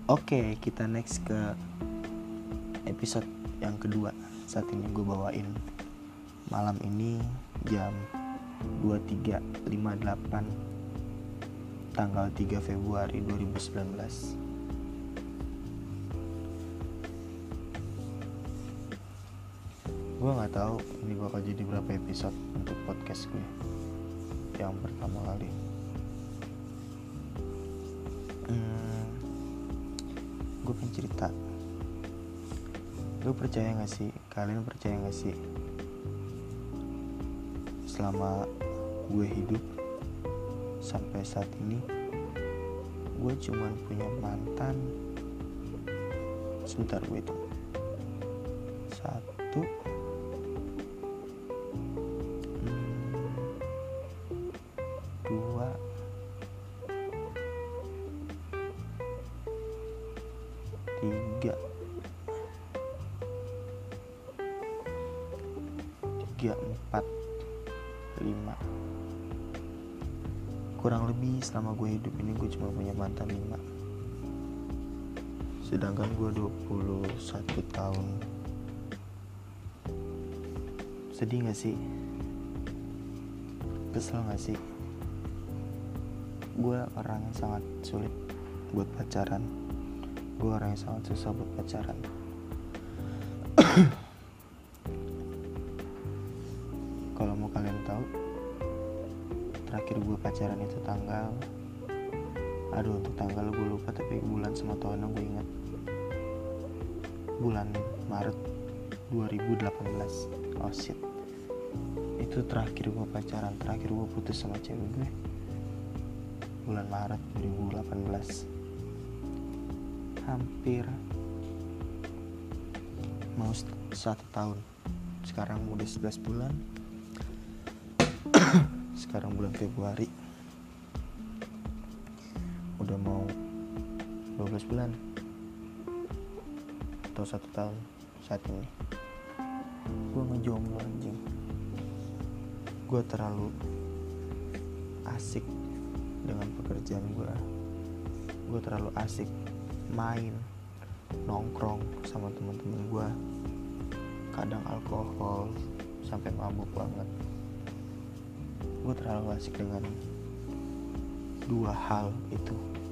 Oke, kita next ke episode yang kedua. Saat ini gue bawain malam ini jam 23.58 tanggal 3 Februari 2019. Gue gak tahu ini bakal jadi berapa episode untuk podcast gue yang pertama kali. Gue pengen cerita. Lu percaya gak sih? Kalian percaya gak sih? Selama gue hidup sampai saat ini, gue cuman punya mantan. Sebentar gue hitung. 1 2 3 4 5. Kurang lebih selama gue hidup ini gue cuma punya mantan 5. Sedangkan gue 21 tahun. Sedih gak sih? Kesel gak sih? Gue orang yang sangat sulit buat pacaran. Gue orang yang sangat susah buat pacaran. Kalau mau kalian tahu, terakhir gue pacaran itu untuk tanggal gue lupa, tapi bulan sama tahunnya gue ingat. Bulan Maret 2018. Oh shit. Itu terakhir gue pacaran, terakhir gue putus sama cewek gue bulan Maret 2018. Hampir mau 1 tahun. Sekarang udah 11 bulan. Sekarang bulan Februari, udah mau 12 bulan atau 1 tahun saat ini. Gue ngejomblo anjing. Gue terlalu asik dengan pekerjaan gue. Gue terlalu asik main, nongkrong sama teman-teman gue. Kadang alkohol sampai mabuk banget. Gue terlalu asik dengan 2 hal itu.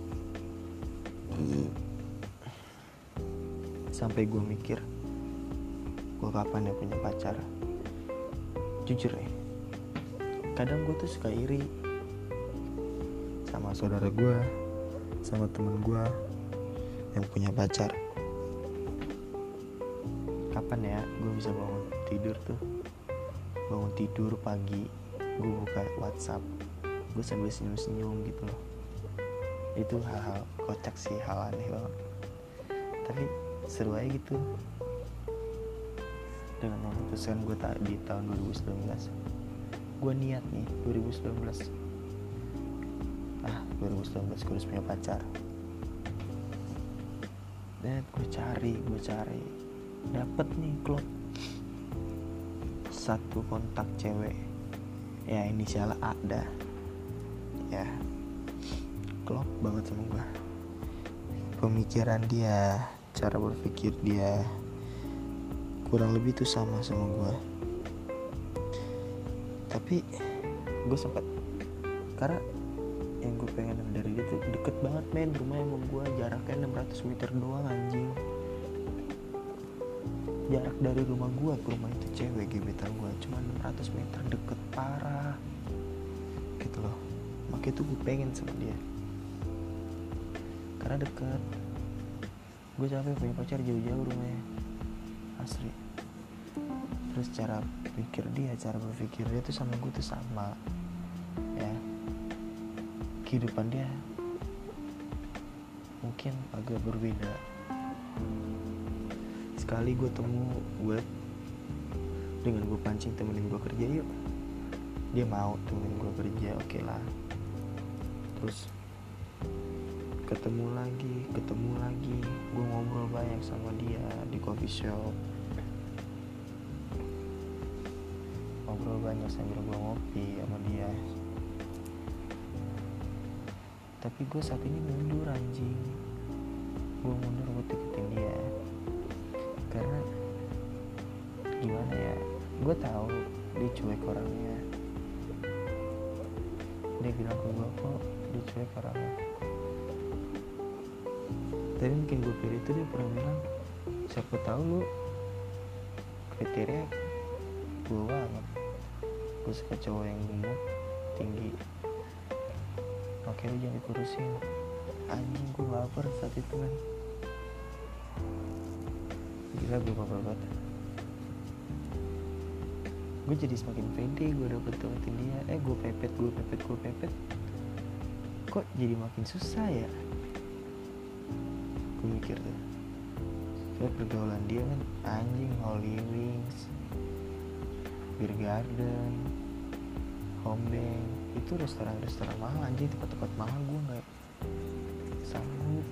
Sampai gue mikir, gue kapan ya punya pacar. Jujur ya, kadang gue tuh suka iri sama saudara gue, sama temen gue yang punya pacar. Kapan ya gue bisa bangun tidur pagi, gue buka WhatsApp, gue sambil senyum-senyum gitu loh. Itu hal-hal kocak sih, hal aneh banget, tapi seru aja gitu. Dengan memutuskan gue di tahun 2019, gue niat nih 2019 gue harus punya pacar. Dan gue cari dapet nih klop 1 kontak cewek, ya inisialnya A dah, ya klop banget sama gue. Pemikiran dia, cara berpikir dia kurang lebih tuh sama gue. Tapi gue sempat, karena yang gue pengen dari dia tuh deket banget men, rumahnya sama gue jaraknya 600 meter doang anjing. Jarak dari rumah gue ke rumah itu cewek gebetan gue cuma 600 meter, deket parah gitu loh. Makanya tuh gue pengen sama dia karena deket. Gue capek punya pacar jauh-jauh rumahnya, asli. Terus cara berpikir dia tuh sama gue tuh sama ya. Kehidupan dia mungkin agak berbeda. Sekali gue dengan gue pancing temenin gue kerja yuk, dia mau temenin gue kerja, oke lah. Terus ketemu lagi, gue ngobrol banyak sama dia di coffee shop, ngobrol banyak sambil gue ngopi sama dia. Tapi gue saat ini mundur anjing. gue mundur buat deketin dia. Karena gimana ya, gue tahu dia cuek orangnya. Dia bilang ke gue kok dia cuek orangnya. Tapi mungkin gue pilih itu dia pernah bilang, siapa tahu lu kriteria gue banget. Gue suka cowok yang gemuk, tinggi. Oke, lu jangan dikurusin. Anjing, gue baper saat itu kan. Gila, gue baper banget. Gue jadi semakin pede, gue dapetin dia. Gue pepet. Kok jadi makin susah ya? Gue mikir tuh, soalnya pergaulan dia kan anjing, Holy Wings, Beer Garden, Homebank, itu restoran-restoran mahal anjing, tempat-tempat mahal. Gue gak sanggup.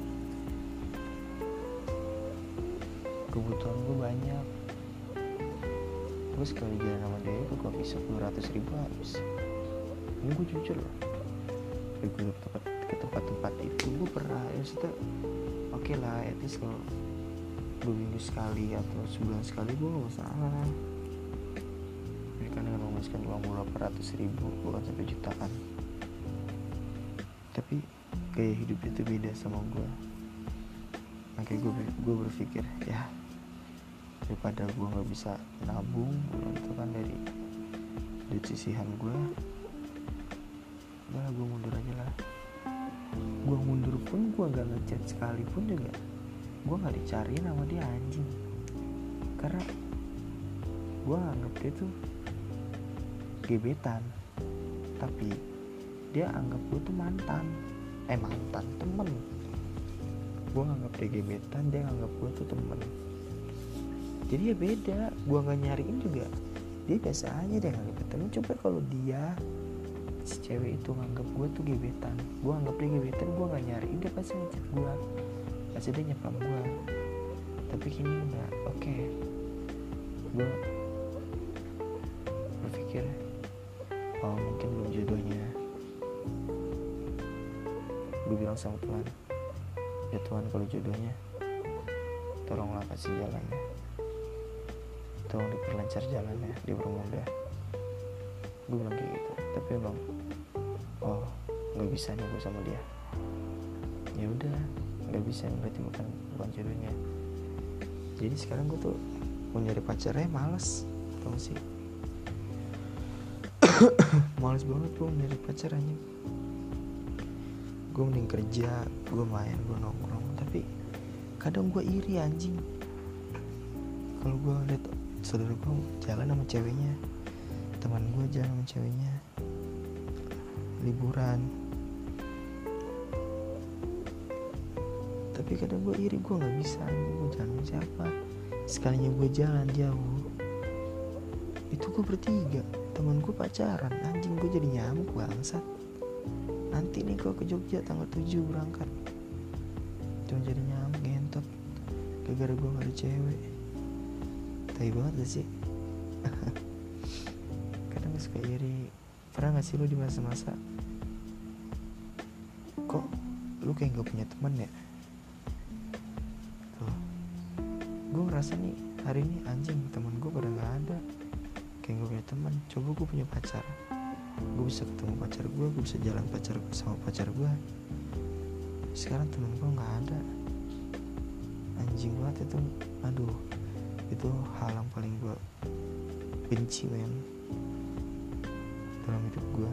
Kebutuhan gue banyak. Gue sekali jalan sama dia ke coffee shop 200 ribu habis. Ini gue jujur loh, gue ke tempat-tempat itu gue pernah ya, maksudnya oke lah, at least kalau 2 minggu sekali atau sebulan sekali gue gak masalah. Ini kan dengan menghabiskan uang 800 ribu bukan sampai jutaan. Tapi gaya hidup itu beda sama gue. Makanya gue berpikir ya, daripada gue gak bisa nabung itu kan dari sisihan gue, udah gue mundur aja lah. Gue mundur pun gue gak ngechat sekalipun juga, gue gak dicariin sama dia anjing. Karena gue anggap dia tuh gebetan, tapi dia anggap gue tuh mantan temen. Gue nganggap dia gebetan, dia nganggap gue tuh temen. Jadi ya beda, gue gak nyariin juga, dia biasa aja dia nganggap temen. Coba kalau dia, si cewek itu nganggap gue tuh gebetan, gue anggap dia gebetan, gue gak nyariin, dia pasti ngechat gue, pasti dia nyepam gue. Tapi kini enggak. Oke, gue berpikir mungkin belum jodohnya. Gue bilang sama Tuhan, ya Tuhan, kalau jodohnya tolonglah kasih jalannya, tolong diperlancar jalannya, dipermudah. Gue bilang kayak gitu. Tapi emang nggak bisa nih gue sama dia. Ya udah, nggak bisa, berarti bukan jodohnya. Jadi sekarang gue tuh mau nyari pacarnya males, tau sih. Males banget gue nyari pacarnya. Gue mending kerja, gue main, gue nongkrong. Tapi kadang gue iri anjing kalau gue liat saudara gue jalan sama ceweknya, teman gue jalan sama ceweknya, liburan. Tapi kadang gue iri, gue gak bisa anjing. Gue jalan sama siapa, sekalinya gue jalan jauh itu gue bertiga, teman gue pacaran. Anjing, gue jadi nyamuk bangsat. Nanti nih gue ke Jogja tanggal 7 berangkat, cuma jadi nyamuk ngentot gara-gara gue gak ada cewek. Tai banget gak sih? Kadang gue suka iri. Pernah gak sih lu di masa-masa kok lu kayak gak punya teman ya? Tuh, gue ngerasa nih hari ini anjing, teman gue pada gak ada, kayak gak punya teman. Coba gue punya pacar, gue bisa ketemu pacar gue bisa jalan sama pacar gue. Sekarang temen gue gak ada. Anjing banget itu. Aduh, itu hal yang paling gue benci men dalam hidup gue.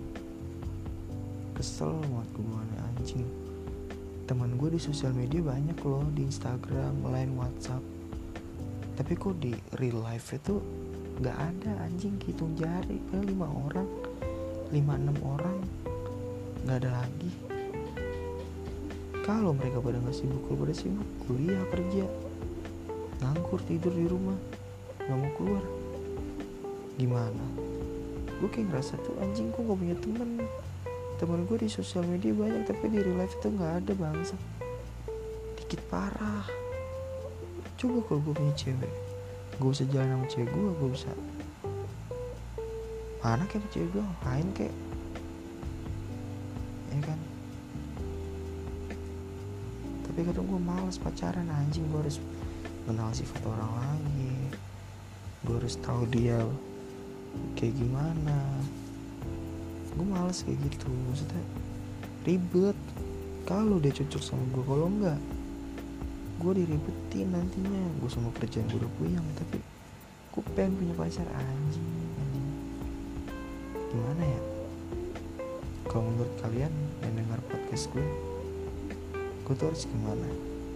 Kesel banget gue nih anjing. Teman gue di sosial media banyak loh, di Instagram, Line, WhatsApp. Tapi kok di real life itu gak ada anjing, hitung jari. Paling 5 orang, 5-6 orang, gak ada lagi. Kalau mereka pada gak sibuk, kalau pada sibuk kuliah, kerja, nganggur, tidur di rumah, gak mau keluar. Gimana? Gue kayak ngerasa tuh anjing, gue gak punya temen gue di sosial media banyak, tapi di real life itu gak ada bangsa. Dikit parah. Coba kalau gue punya cewek, gue bisa jalan sama cewek gue bisa mana kayak sama cewek gue, main kayak, ya kan. Tapi tapi kadang gue malas pacaran anjing. Gue harus kenal sifat orang lagi, gue harus tahu dia kayak gimana. Gue malas kayak gitu, maksudnya ribet. Kalau dia cocok sama gue, kalau enggak gue diribetin nantinya. Gue semua kerjaan gue udah puyeng, tapi gue pengen punya pacar anjing. Gimana ya? Kalau menurut kalian yang dengar podcast gue tuh harus gimana?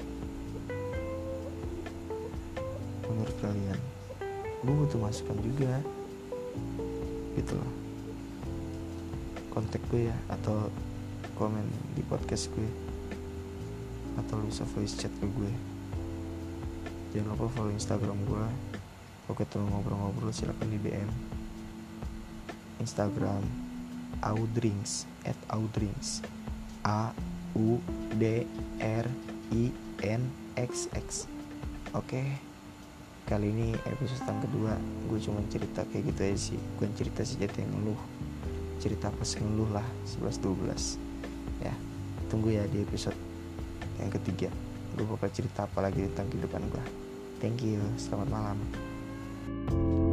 Menurut kalian, gue butuh masukan juga gitu loh. Kontak gue ya, atau komen di podcast gue, atau lu bisa voice chat ke gue. Jangan lupa follow Instagram gue. Kalau ketemu ngobrol-ngobrol silakan di DM Instagram Audrings @Audrings AUDRINXX. Oke, kali ini episode yang kedua. Gue cuma cerita kayak gitu aja sih. Bukan cerita sejati yang ngeluh, cerita pas ngeluh lah 11-12 ya. Tunggu ya di episode yang ketiga. Gue bakal cerita apa lagi tentang kehidupan gue. Thank you, selamat malam.